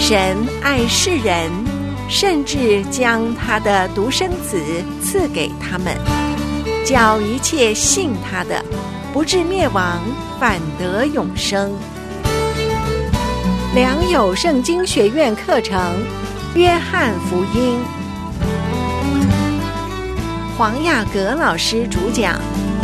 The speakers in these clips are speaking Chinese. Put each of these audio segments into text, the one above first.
神爱世人，甚至将他的独生子赐给他们，叫一切信他的不至灭亡，反得永生。良友圣经学院课程，约翰福音，黄雅阁老师主讲。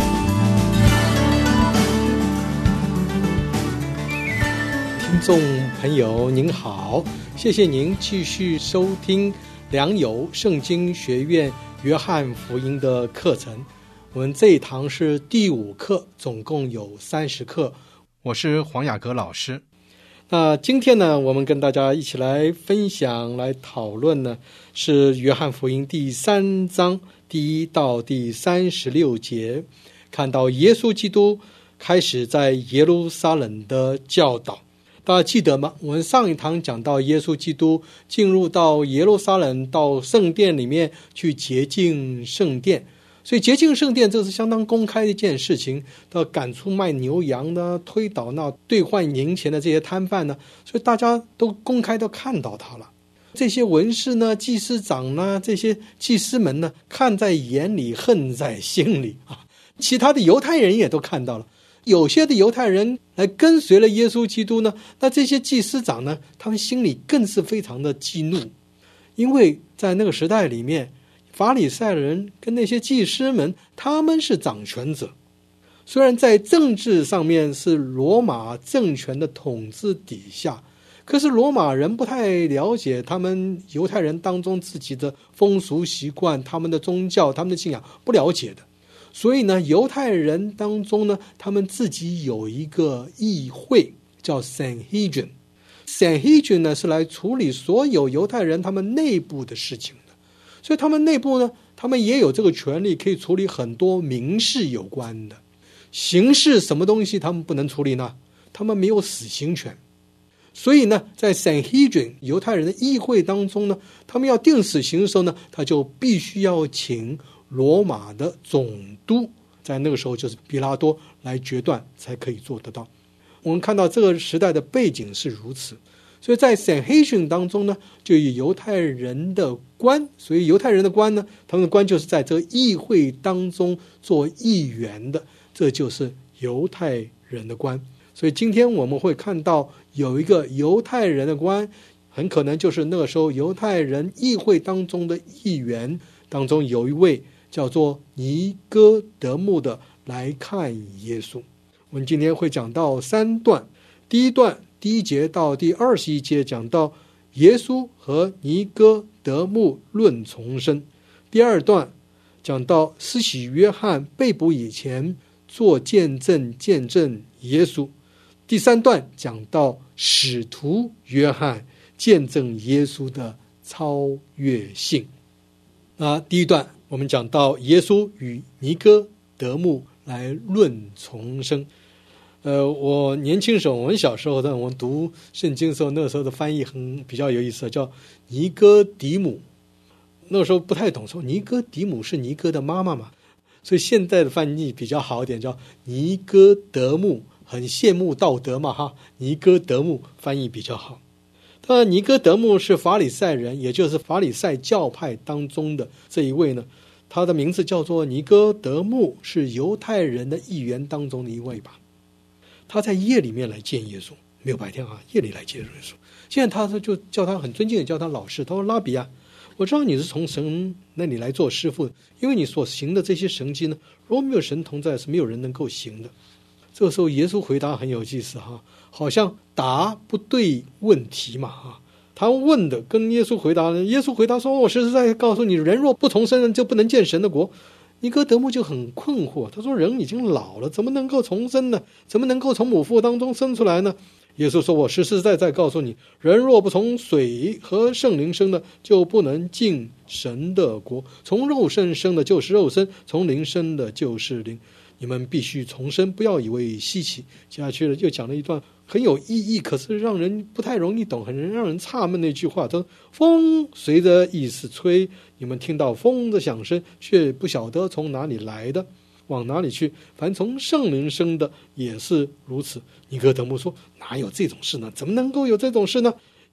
听众朋友您好，谢谢您继续收听良友圣经学院约翰福音的课程。我们这一堂是第5课，总共有30课。我是黄雅阁老师。那今天呢，我们跟大家一起来分享来讨论呢，是约翰福音第3章第1到第36节，看到耶稣基督开始在耶路撒冷的教导。大家记得吗？我们上一堂讲到耶稣基督进入到耶路撒冷，到圣殿里面去洁净圣殿。所以洁净圣殿这是相当公开的一件事情，要赶出卖牛羊的，推倒那兑换银钱的这些摊贩呢，所以大家都公开都看到他了。这些文士呢，祭司长呢，这些祭司们呢，看在眼里，恨在心里啊。其他的犹太人也都看到了，有些的犹太人来跟随了耶稣基督呢，那这些祭司长呢，他们心里更是非常的激怒，因为在那个时代里面，法利赛人跟那些祭司们，他们是掌权者，虽然在政治上面是罗马政权的统治底下，可是罗马人不太了解他们犹太人当中自己的风俗习惯，他们的宗教，他们的信仰不了解的。所以呢，犹太人当中呢，他们自己有一个议会叫 Sanhedrin。Sanhedrin 呢是来处理所有犹太人他们内部的事情。所以他们内部呢，他们也有这个权利，可以处理很多民事有关的。刑事什么东西他们不能处理呢？他们没有死刑权。所以呢，在 Sanhedrin 犹太人的议会当中呢，他们要定死刑的时候呢，他就必须要请罗马的总督，在那个时候就是比拉多来决断才可以做得到。我们看到这个时代的背景是如此。所以在 Sanhedrin 当中呢，就有犹太人的官，所以犹太人的官呢，他们的官就是在这个议会当中做议员的，这就是犹太人的官。所以今天我们会看到有一个犹太人的官，很可能就是那个时候犹太人议会当中的议员当中有一位叫做尼哥德慕的来看耶稣。我们今天会讲到3段，第一段第1节到第21节讲到耶稣和尼哥德慕论重生，第2段讲到施洗约翰被捕以前做见证耶稣，第3段讲到使徒约翰见证耶稣的超越性。第一段我们讲到耶稣与尼哥德慕来论重生。我年轻时候，我们小时候在我们读圣经的时候，那个时候的翻译比较有意思，叫尼哥底母。那个时候不太懂，说尼哥底母是尼哥的妈妈嘛，所以现在的翻译比较好一点，叫尼哥德慕，很羡慕道德嘛哈，尼哥德慕翻译比较好。当然，尼哥德慕是法利赛人，也就是法利赛教派当中的这一位呢，他的名字叫做尼哥德慕，是犹太人的议员当中的一位吧。他在夜里面来见耶稣，没有白天啊，夜里来见耶稣。现在他就叫他很尊敬的叫他老师，他说拉比啊，我知道你是从神那里来做师傅，因为你所行的这些神迹呢，如果没有神同在，是没有人能够行的。这个时候耶稣回答很有意思哈，好像答不对问题嘛哈。他问的跟耶稣回答呢，耶稣回答说，我实实在在告诉你，人若不重生，就不能见神的国。尼哥德慕就很困惑，他说人已经老了，怎么能够重生呢？怎么能够从母腹当中生出来呢？耶稣说，我实实在在告诉你，人若不从水和圣灵生的，就不能进神的国。从肉身生的就是肉身，从灵生的就是灵。你们必须重生，不要以为稀奇。接下去了又讲了一段很有意义，可是让人不太容易懂，很让人诧闷的一句话，他说风随着意思吹，你们听到风的响声，却不晓得从哪里来的，往哪里去。凡从圣灵生的也是如此。尼哥德慕说，哪有这种事呢？怎么能够有这种事呢？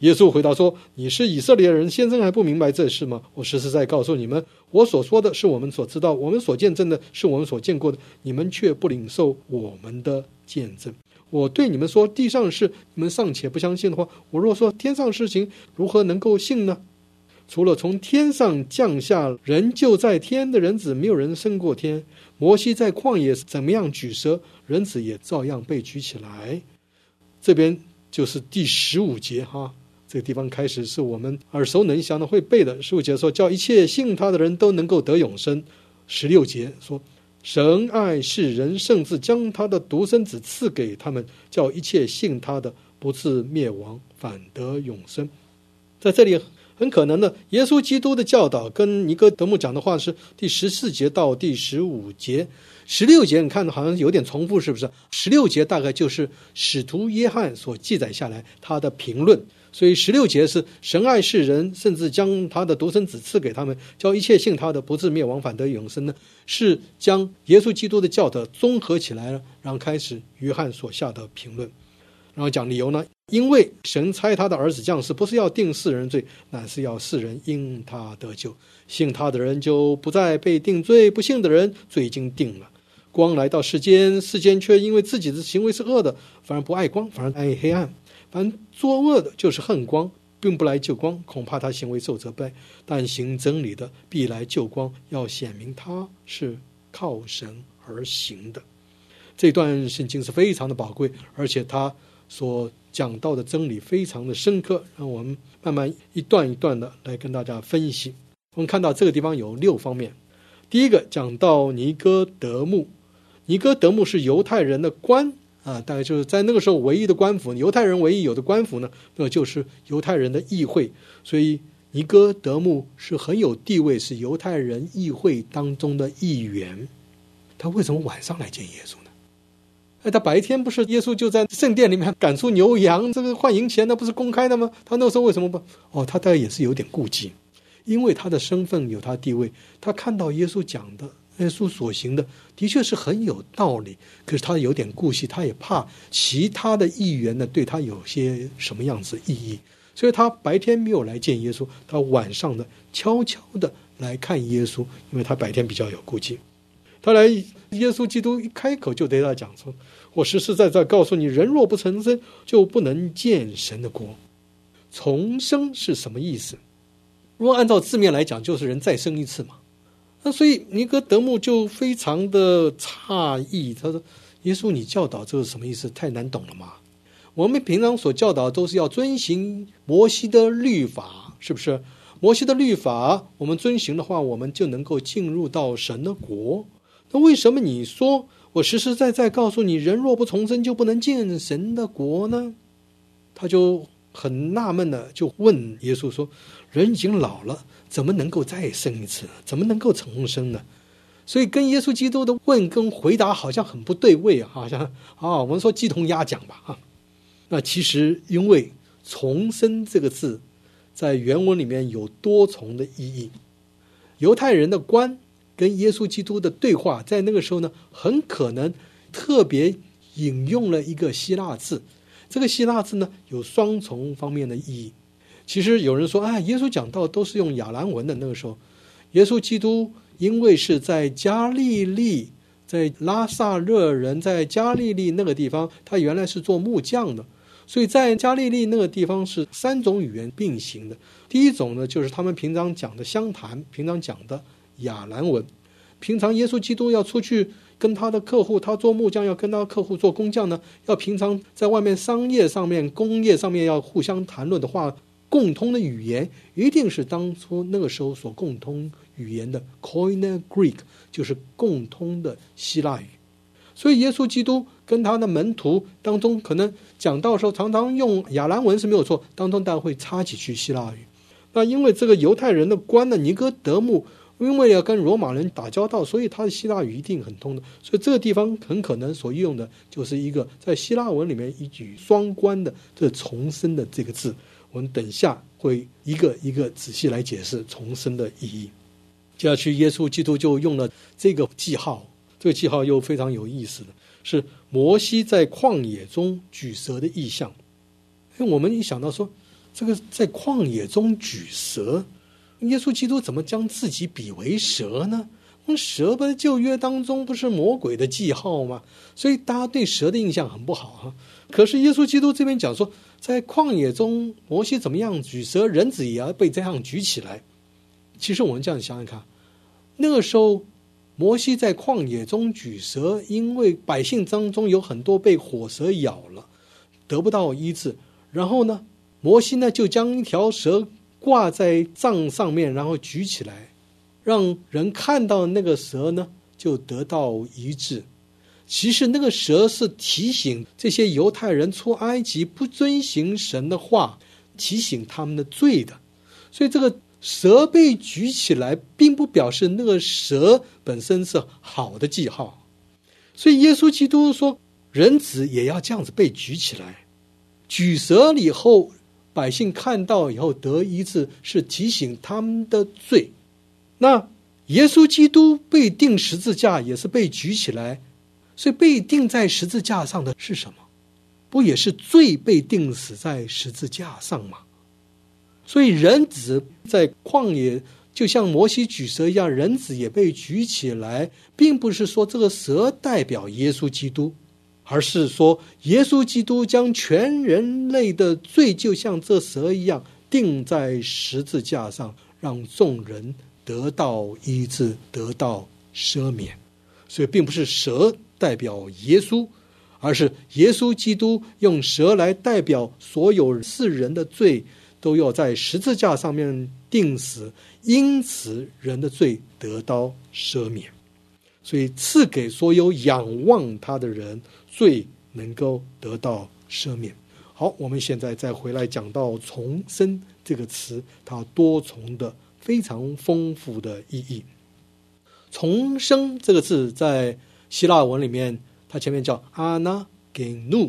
耶稣回答说，你是以色列人，先生还不明白这事吗？我实实在告诉你们，我所说的是我们所知道，我们所见证的是我们所见过的，你们却不领受我们的见证。我对你们说，地上的事你们尚且不相信的话，我若说天上的事情，如何能够信呢？除了从天上降下人就在天的人子，没有人升过天。摩西在旷野怎么样举蛇，人子也照样被举起来。这边就是第15节哈，这个地方开始是我们耳熟能详的会背的。15节说，叫一切信他的人都能够得永生。16节说，神爱世人，甚至将他的独生子赐给他们，叫一切信他的不至灭亡，反得永生。在这里很可能的，耶稣基督的教导跟尼哥德慕讲的话是第14节到第15节。16节你看好像有点重复，是不是？16节大概就是使徒约翰所记载下来他的评论，所以16节是神爱世人，甚至将他的独生子赐给他们，叫一切信他的不至灭亡，反得永生呢，是将耶稣基督的教导综合起来了，然后开始约翰所下的评论。然后讲理由呢，因为神差他的儿子降世，不是要定世人罪，乃是要世人因他得救。信他的人就不再被定罪，不信的人罪已经定了。光来到世间，世间却因为自己的行为是恶的，反而不爱光，反而爱黑暗。凡作恶的就是恨光，并不来救光，恐怕他行为受责备。但行真理的必来救光，要显明他是靠神而行的。这段圣经是非常的宝贵，而且他所讲到的真理非常的深刻，让我们慢慢一段一段的来跟大家分析。我们看到这个地方有6方面。第一个讲到尼哥德慕，尼哥德慕是犹太人的官大概就是在那个时候唯一的官府，犹太人唯一有的官府呢，那就是犹太人的议会，所以尼哥德慕是很有地位，是犹太人议会当中的议员。他为什么晚上来见耶稣呢？他白天不是耶稣就在圣殿里面赶出牛羊，这个换银钱那不是公开的吗？他那时候为什么不？他大概也是有点顾忌，因为他的身份有他地位，他看到耶稣讲的，耶稣所行的的确是很有道理，可是他有点顾忌，他也怕其他的议员呢对他有些什么样子意义，所以他白天没有来见耶稣，他晚上的悄悄的来看耶稣，因为他白天比较有顾忌。他来，耶稣基督一开口就对他讲说，我实实在在告诉你，人若不重生，就不能见神的国。重生是什么意思？如果按照字面来讲，就是人再生一次嘛。那所以尼哥德慕就非常的诧异，他说，耶稣你教导这是什么意思？太难懂了嘛。我们平常所教导都是要遵行摩西的律法，是不是？摩西的律法我们遵行的话，我们就能够进入到神的国。那为什么你说我实实在在告诉你，人若不重生就不能见神的国呢？他就很纳闷的就问耶稣说，人已经老了，怎么能够再生一次呢？怎么能够重生呢？所以跟耶稣基督的问跟回答好像很不对位，好像我们说鸡同鸭讲吧。那其实因为重生这个字在原文里面有多重的意义。犹太人的官跟耶稣基督的对话，在那个时候呢，很可能特别引用了一个希腊字。这个希腊字呢，有双重方面的意义。其实有人说，耶稣讲道都是用亚兰文的。那个时候，耶稣基督因为是在加利利，在拉撒勒人在加利利那个地方，他原来是做木匠的，所以在加利利那个地方是3种语言并行的。第一种呢，就是他们平常讲的乡谈，平常讲的亚兰文。平常耶稣基督要出去跟他的客户，他做木匠要跟他的客户做工匠呢，要平常在外面商业上面工业上面要互相谈论的话，共通的语言一定是当初那个时候所共通语言的 Koine Greek， 就是共通的希腊语。所以耶稣基督跟他的门徒当中可能讲到的时候常常用亚兰文是没有错，当中当然会插几句希腊语。那因为这个犹太人的官呢，尼哥德慕因为要跟罗马人打交道，所以他的希腊语一定很通的，所以这个地方很可能所用的就是一个在希腊文里面一举双关的这重生的这个字。我们等下会一个一个仔细来解释重生的意义。接下去耶稣基督就用了这个记号，这个记号又非常有意思的是摩西在旷野中举蛇的意象。我们一想到说这个在旷野中举蛇，耶稣基督怎么将自己比为蛇呢？蛇在旧约当中不是魔鬼的记号吗？所以大家对蛇的印象很不好可是耶稣基督这边讲说，在旷野中摩西怎么样举蛇，人子也要被这样举起来。其实我们这样想想看，那个时候摩西在旷野中举蛇，因为百姓当中有很多被火蛇咬了，得不到医治，然后呢摩西呢就将一条蛇挂在杖上面，然后举起来，让人看到那个蛇呢就得到医治。其实那个蛇是提醒这些犹太人出埃及不遵行神的话，提醒他们的罪的。所以这个蛇被举起来并不表示那个蛇本身是好的记号。所以耶稣基督说人子也要这样子被举起来，举蛇以后百姓看到以后得医治，是提醒他们的罪。那耶稣基督被钉十字架也是被举起来，所以被钉在十字架上的是什么？不也是罪被钉死在十字架上吗？所以人子在旷野就像摩西举蛇一样，人子也被举起来，并不是说这个蛇代表耶稣基督，而是说耶稣基督将全人类的罪就像这蛇一样钉在十字架上，让众人得到医治，得到赦免。所以并不是蛇代表耶稣，而是耶稣基督用蛇来代表所有世人的罪都要在十字架上面钉死，因此人的罪得到赦免。所以赐给所有仰望他的人，罪能够得到赦免。好，我们现在再回来讲到重生这个词，它多重的非常丰富的意义。重生这个字在希腊文里面，它前面叫 anagenu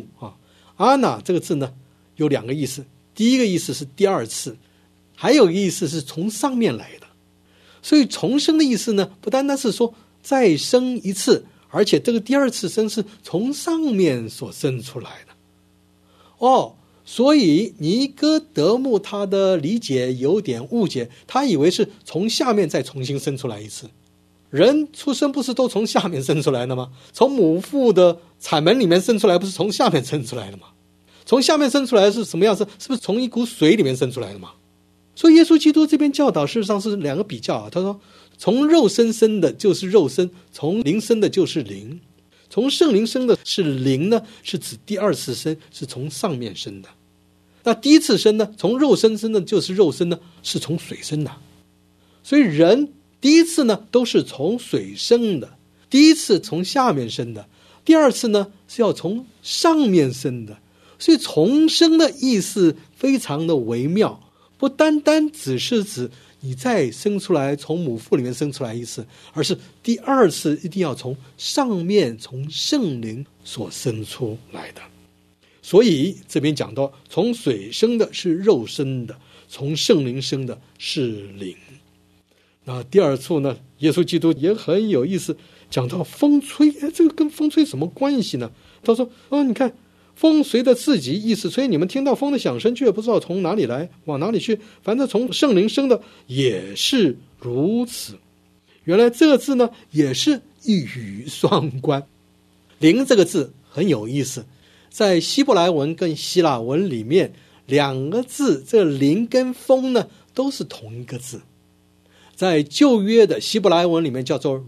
，ana 这个字呢有两个意思，第一个意思是第二次，还有一个意思是从上面来的。所以重生的意思呢，不单单是说再生一次，而且这个第二次生是从上面所生出来的。所以尼哥德慕他的理解有点误解，他以为是从下面再重新生出来一次。人出生不是都从下面生出来的吗？从母腹的产门里面生出来，不是从下面生出来的吗？从下面生出来是什么样子？是不是从一股水里面生出来的吗？所以耶稣基督这边教导事实上是两个比较他说从肉身生的就是肉身，从灵生的就是灵。从圣灵生的是灵呢，是指第二次生，是从上面生的。那第一次生呢，从肉身生的就是肉身呢，是从水生的。所以人第一次呢都是从水生的，第一次从下面生的，第二次呢是要从上面生的。所以重生的意思非常的微妙，不单单只是指你再生出来，从母腹里面生出来一次，而是第二次一定要从上面，从圣灵所生出来的。所以这边讲到从水生的是肉生的，从圣灵生的是灵。那第二处呢，耶稣基督也很有意思，讲到风吹，这个跟风吹什么关系呢？他说你看风随着自己意思吹，你们听到风的响声，却不知道从哪里来，往哪里去。反正从圣灵生的也是如此。原来这个字呢，也是一语双关。灵这个字很有意思，在希伯来文跟希腊文里面，两个字，这灵跟风呢，都是同一个字。在旧约的希伯来文里面叫做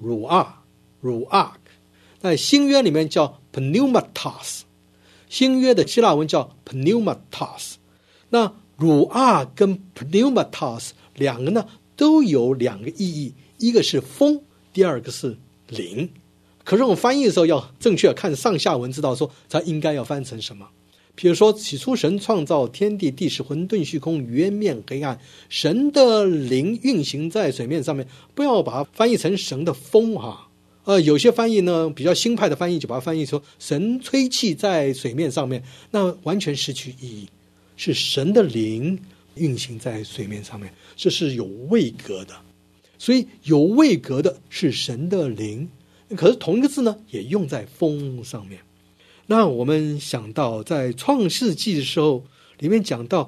ruach， 在新约里面叫 pneumatos， 新约的希腊文叫 pneumatos。 那 ruach 跟 pneumatos 两个呢都有两个意义，一个是风，第二个是灵。可是我们翻译的时候要正确看上下文，知道说它应该要翻成什么。比如说起初神创造天地，地是混沌虚空，渊面黑暗，神的灵运行在水面上面，不要把它翻译成神的风有些翻译呢比较新派的翻译就把它翻译说神吹气在水面上面，那完全失去意义，是神的灵运行在水面上面，这是有位格的。所以有位格的是神的灵，可是同一个字呢也用在风上面。那我们想到在创世纪的时候里面讲到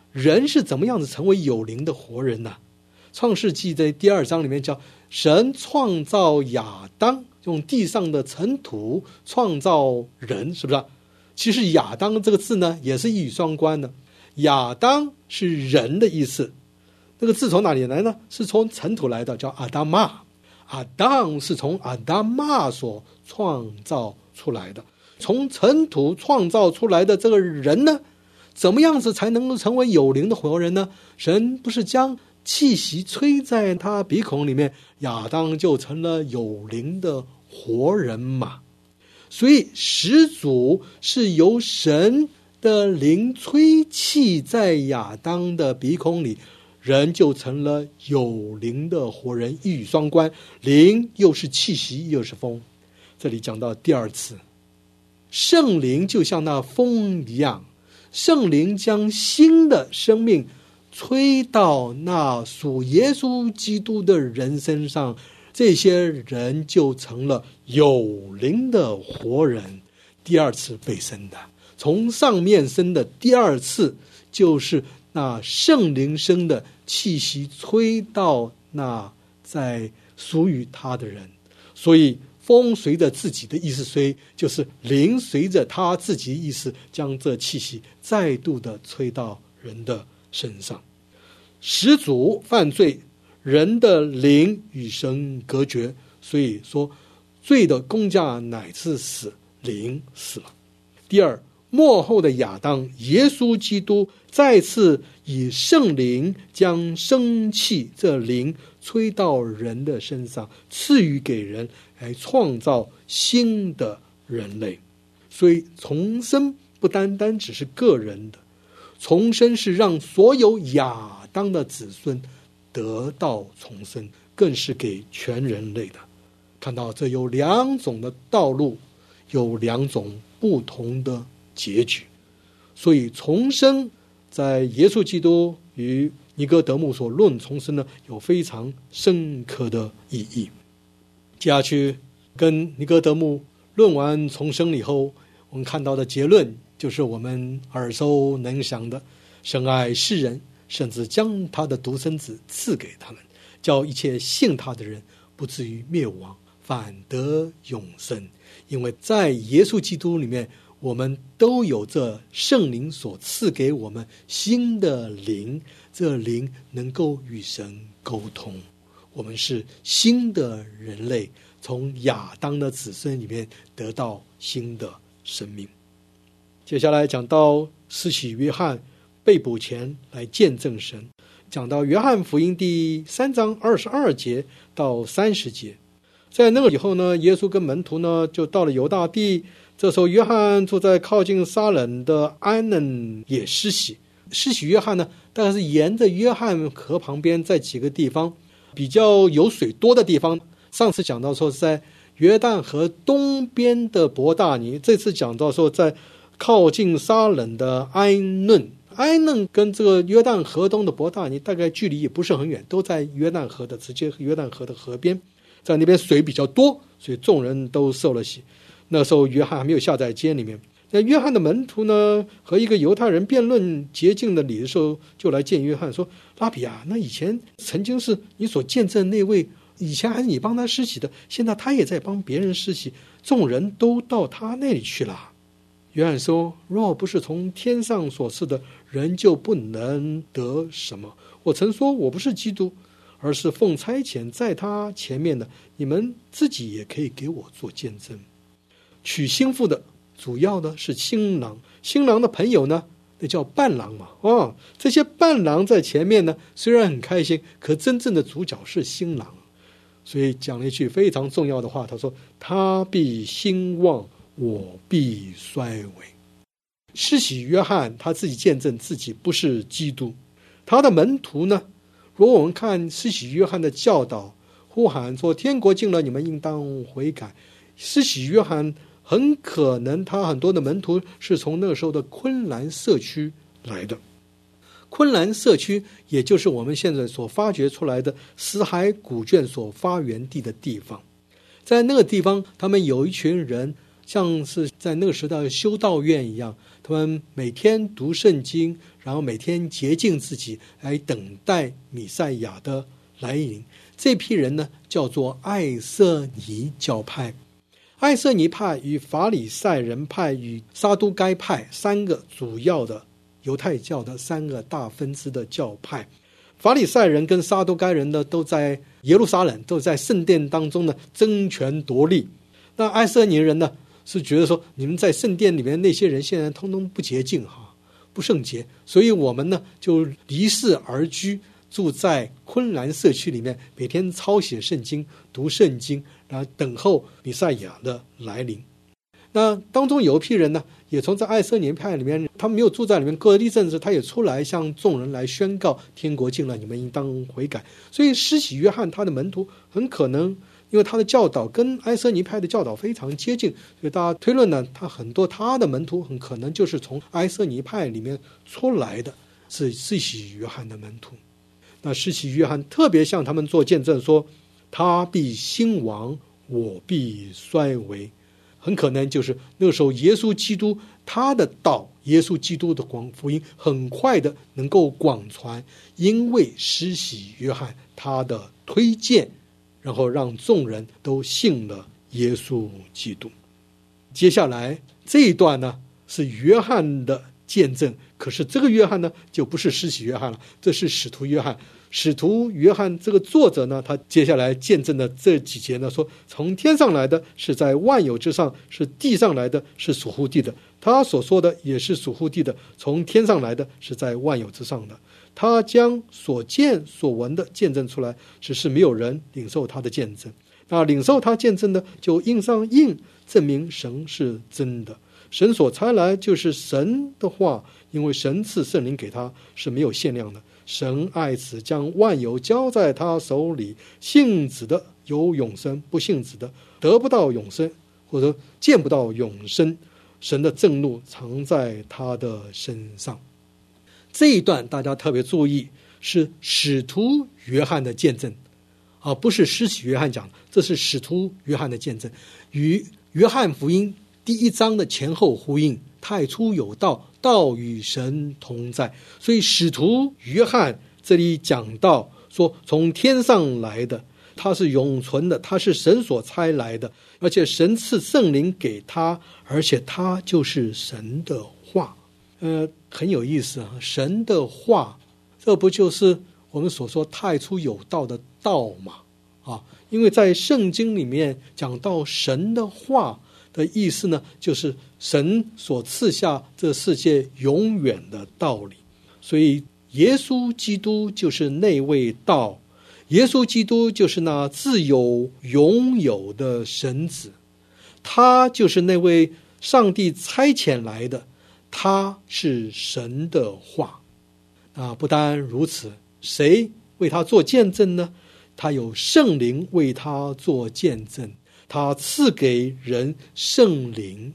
人是怎么样子成为有灵的活人呢？创世纪的第2章里面叫神创造亚当，用地上的尘土创造人，是不是？其实亚当这个字呢也是一语双关的，亚当是人的意思，那个字从哪里来呢？是从尘土来的，叫阿达玛。阿当是从阿达玛所创造出来的，从尘土创造出来的这个人呢，怎么样子才能够成为有灵的活人呢？神不是将气息吹在他鼻孔里面，亚当就成了有灵的活人嘛。所以始祖是由神的灵吹气在亚当的鼻孔里，人就成了有灵的活人，一语双关，灵又是气息又是风。这里讲到第2次，圣灵就像那风一样，圣灵将新的生命吹到那属耶稣基督的人身上，这些人就成了有灵的活人，第2次被生的。从上面生的第2次，就是那圣灵生的气息吹到那在属于他的人。所以风随着自己的意思吹，就是灵随着他自己的意思将这气息再度的吹到人的身上。始祖犯罪，人的灵与神隔绝，所以说罪的工价乃是死，灵死了。第2，末后的亚当耶稣基督再次以圣灵将生气这灵吹到人的身上，赐予给人，来创造新的人类。所以重生不单单只是个人的，重生是让所有亚当的子孙得到重生，更是给全人类的。看到这有2种的道路，有2种不同的结局。所以重生在耶稣基督与尼哥德慕所论重生呢，有非常深刻的意义。接下去跟尼哥德慕论完重生以后，我们看到的结论就是我们耳熟能详的，神爱世人，甚至将他的独生子赐给他们，叫一切信他的人不至于灭亡，反得永生。因为在耶稣基督里面，我们都有这圣灵所赐给我们新的灵，这灵能够与神沟通，我们是新的人类，从亚当的子孙里面得到新的生命。接下来讲到施洗约翰被捕前来见证神，讲到约翰福音第3章22节到30节。在那个以后呢，耶稣跟门徒呢就到了犹大地，这时候约翰住在靠近撒冷的安嫩也施洗。施洗约翰呢，大概是沿着约翰河旁边，在几个地方比较有水多的地方。上次讲到说是在约旦河东边的伯大尼，这次讲到说在靠近撒冷的安嫩。安嫩跟这个约旦河东的伯大尼大概距离也不是很远，都在约旦河的直接约旦河的河边，在那边水比较多，所以众人都受了洗。那时候约翰还没有下在监里面。那约翰的门徒呢，和一个犹太人辩论洁净的礼的时候，就来见约翰说：拉比啊，那以前曾经是你所见证那位，以前还是你帮他施洗的，现在他也在帮别人施洗，众人都到他那里去了。约翰说：若不是从天上所赐的，人就不能得什么。我曾说我不是基督，而是奉差遣在他前面的，你们自己也可以给我做见证。娶新妇的主要的是新郎，新郎的朋友呢，那叫伴郎嘛。这些伴郎在前面呢，虽然很开心，可真正的主角是新郎。所以讲了一句非常重要的话，他说：他必兴旺，我必衰微。施洗约翰他自己见证自己不是基督，他的门徒呢，如果我们看施洗约翰的教导，呼喊说天国近了，你们应当悔改。施洗约翰很可能他很多的门徒是从那个时候的昆兰社区来的。昆兰社区也就是我们现在所发掘出来的死海古卷所发源地的地方。在那个地方，他们有一群人像是在那个时代的修道院一样，他们每天读圣经，然后每天洁净自己，来等待弥赛亚的来临。这批人呢，叫做爱色尼教派。爱色尼派与法利赛人派与撒都该派三个主要的犹太教的三个大分支的教派。法利赛人跟撒都该人呢，都在耶路撒冷，都在圣殿当中呢争权夺利。那爱色尼人呢，是觉得说，你们在圣殿里面那些人现在通通不洁净哈，不圣洁，所以我们呢就离世而居，住在昆兰社区里面，每天抄写圣经，读圣经，然后等候弥赛亚的来临。那当中有一批人呢，也从在爱色尼派里面，他们没有住在里面，隔了一阵子，他也出来向众人来宣告天国近了，你们应当悔改。所以施洗约翰他的门徒很可能因为他的教导跟爱色尼派的教导非常接近，所以大家推论呢，他的门徒很可能就是从爱色尼派里面出来的，是施洗约翰的门徒。那施洗约翰特别向他们做见证说，他必兴亡，我必衰微。很可能就是那个时候耶稣基督他的道，耶稣基督的福音很快的能够广传，因为施洗约翰他的推荐，然后让众人都信了耶稣基督。接下来这一段呢是约翰的见证，可是这个约翰呢就不是施洗约翰了，这是使徒约翰。使徒约翰这个作者呢，他接下来见证的这几节呢，说从天上来的是在万有之上，是地上来的是属乎地的。他所说的也是属乎地的，从天上来的是在万有之上的。他将所见所闻的见证出来，只是没有人领受他的见证。那领受他见证的，就印上印，证明神是真的。神所差来就是神的话，因为神赐圣灵给他是没有限量的。神爱子，将万有交在他手里，信子的有永生，不信子的得不到永生，或者见不到永生。神的正怒藏在他的身上。这一段大家特别注意，是使徒约翰的见证，不是施洗约翰讲的，这是使徒约翰的见证，与约翰福音第1章的前后呼应。太初有道，道与神同在。所以使徒约翰这里讲到说，从天上来的，他是永存的，他是神所差来的，而且神赐圣灵给他，而且他就是神的话。很有意思啊，神的话，这不就是我们所说太初有道的道吗？因为在圣经里面讲到神的话的意思呢，就是神所赐下这世界永远的道理。所以耶稣基督就是那位道，耶稣基督就是那自有永有的神子，他就是那位上帝差遣来的，他是神的话。不单如此，谁为他做见证呢？他有圣灵为他做见证，他赐给人圣灵，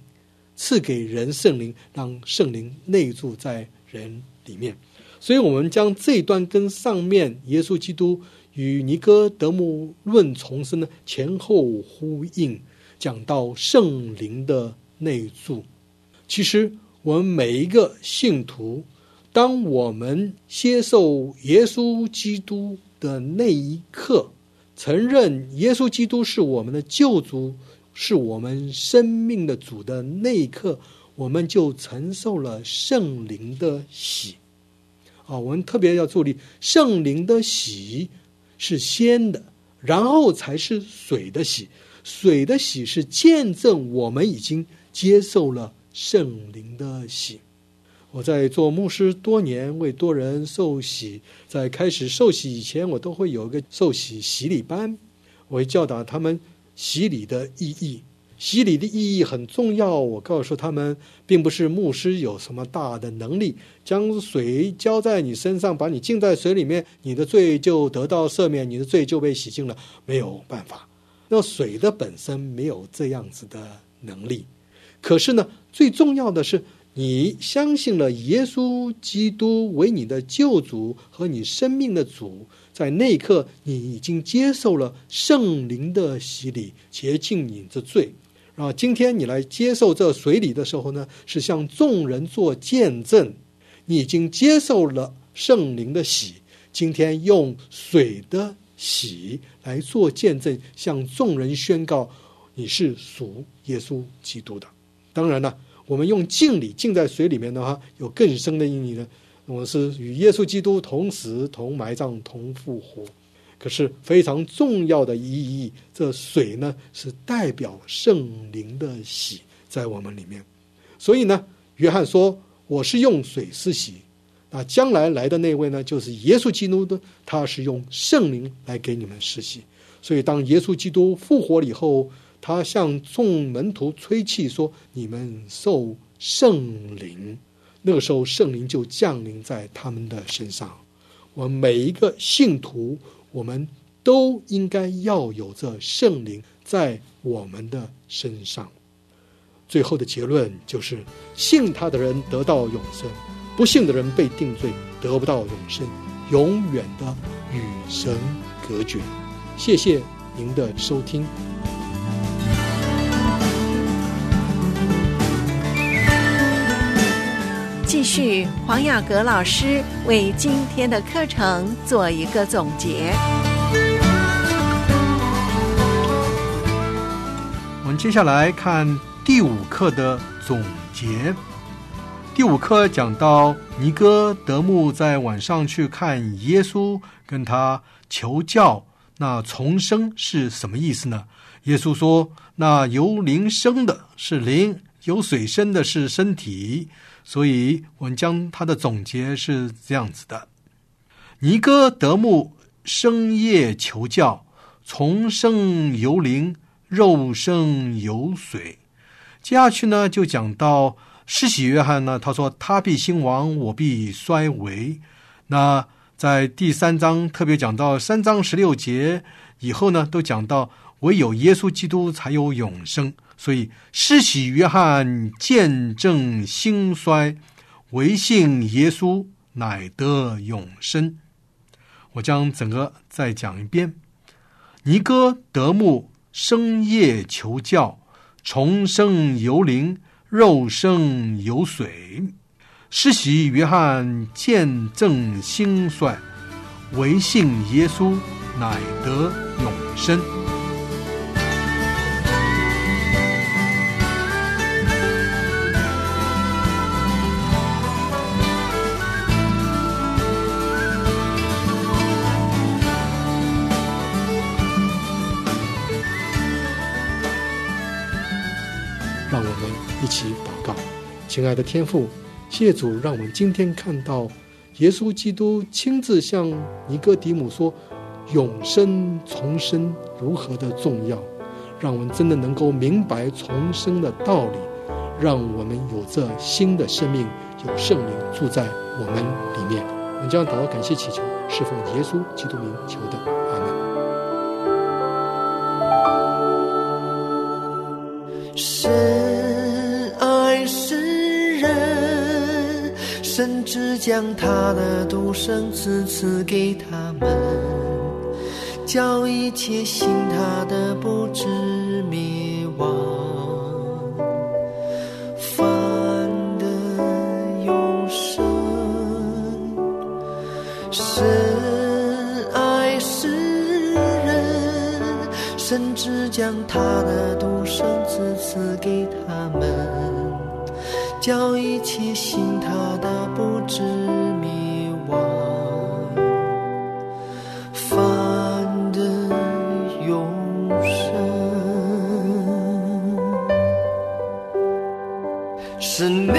让圣灵内住在人里面。所以我们将这一段跟上面耶稣基督与尼哥德慕论重生呢前后呼应，讲到圣灵的内住。其实我们每一个信徒，当我们接受耶稣基督的那一刻，承认耶稣基督是我们的救主，是我们生命的主的那一刻，我们就承受了圣灵的喜。我们特别要注意，圣灵的喜是先的，然后才是水的喜。水的喜是见证我们已经接受了圣灵的喜。我在做牧师多年，为多人受洗，在开始受洗以前，我都会有一个受洗洗礼班，我会教导他们洗礼的意义。洗礼的意义很重要，我告诉他们，并不是牧师有什么大的能力，将水浇在你身上，把你浸在水里面，你的罪就得到赦免，你的罪就被洗净了，没有办法。那水的本身没有这样子的能力。可是呢，最重要的是你相信了耶稣基督为你的救主和你生命的主，在那一刻你已经接受了圣灵的洗礼，洁净你的罪， 然后今天你来接受这水礼的时候呢，是向众人做见证，你已经接受了圣灵的洗，今天用水的洗来做见证，向众人宣告你是属耶稣基督的。当然了，我们用浸礼浸在水里面的话，有更深的意义呢。我们是与耶稣基督同死、同埋葬、同复活。可是非常重要的意义，这水呢是代表圣灵的洗在我们里面。所以呢，约翰说我是用水施洗，那将来来的那位呢，就是耶稣基督的，他是用圣灵来给你们施洗。所以当耶稣基督复活了以后，他向众门徒吹气说，你们受圣灵。那个时候圣灵就降临在他们的身上。我们每一个信徒，我们都应该要有这圣灵在我们的身上。最后的结论就是，信他的人得到永生，不信的人被定罪，得不到永生，永远的与神隔绝。谢谢您的收听。 继续，黄雅阁老师为今天的课程做一个总结。 我们接下来看第5课的总结。第5课讲到尼哥德慕在晚上去看耶稣，跟他求教，那重生是什么意思呢？耶稣说，那由灵生的是灵，由水生的是身体。所以我们将他的总结是这样子的：尼哥德慕深夜求教，重生由灵，肉生由水。接下去呢，就讲到施洗约翰呢，他说他必兴亡，我必衰微。那在第3章特别讲到3章16节以后呢，都讲到唯有耶稣基督才有永生。所以施洗约翰见证兴衰，唯信耶稣乃得永生。我将整个再讲一遍：尼哥德慕深夜求教，重生由灵，肉生由水。施洗约翰见证兴衰，唯信耶稣乃得永生。让我们一起祷告。亲爱的天父，谢主让我们今天看到耶稣基督亲自向尼哥底母说永生重生如何的重要，让我们真的能够明白重生的道理，让我们有这新的生命，有圣灵住在我们里面。我们将祷告感谢祈求，是奉耶稣基督名求的，阿们。 神爱世人，甚至将他的独生子赐给他们，叫一切信他的不至灭亡，反得永生。神爱世人，甚至将他的独生子赐给他们，叫一切信他的不至灭亡，反得永生。神